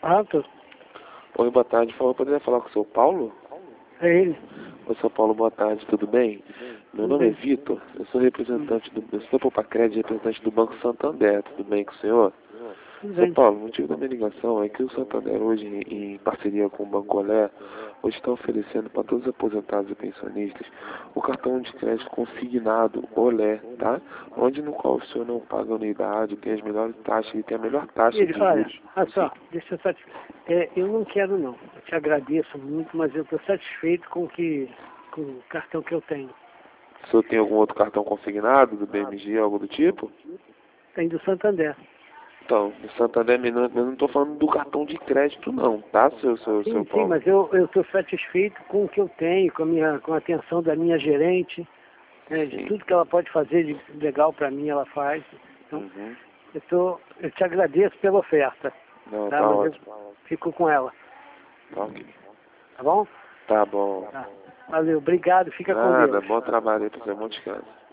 Ah, tô. Oi, boa tarde. Poderia falar com o seu Paulo? É ele. Oi, seu Paulo, boa tarde, tudo bem? Meu Tudo nome é bem? Vitor, eu sou representante eu sou da Popacred, representante do Banco Santander, tudo bem com o senhor? Tudo Seu bem. Paulo, o motivo da minha ligação é que o Santander hoje, em parceria com o Banco Olé, hoje está oferecendo para todos os aposentados e pensionistas o cartão de crédito consignado Olé, tá? Onde no qual o senhor não paga anuidade, tem as melhores taxas e tem a melhor taxa Ele, de olha, juros. olha Sim. só, deixa eu só te... eu não quero não. Eu te agradeço muito, mas eu estou satisfeito com o cartão que eu tenho. O senhor tem algum outro cartão consignado do BMG, algo do tipo? Tem do Santander. Então, no Santander, eu não estou falando do cartão de crédito não, tá, seu Sim, Paulo? mas eu estou satisfeito com o que eu tenho, com a atenção da minha gerente, né, de Sim. tudo que ela pode fazer de legal para mim, ela faz. Então, Uhum. eu te agradeço pela oferta, Não, tá? tá Mas eu ótimo. fico com ela, Tá ok. tá bom? Tá bom. Tá. Valeu, obrigado, fica com Nada, Deus. bom trabalho aí pra você, Monte Câncer.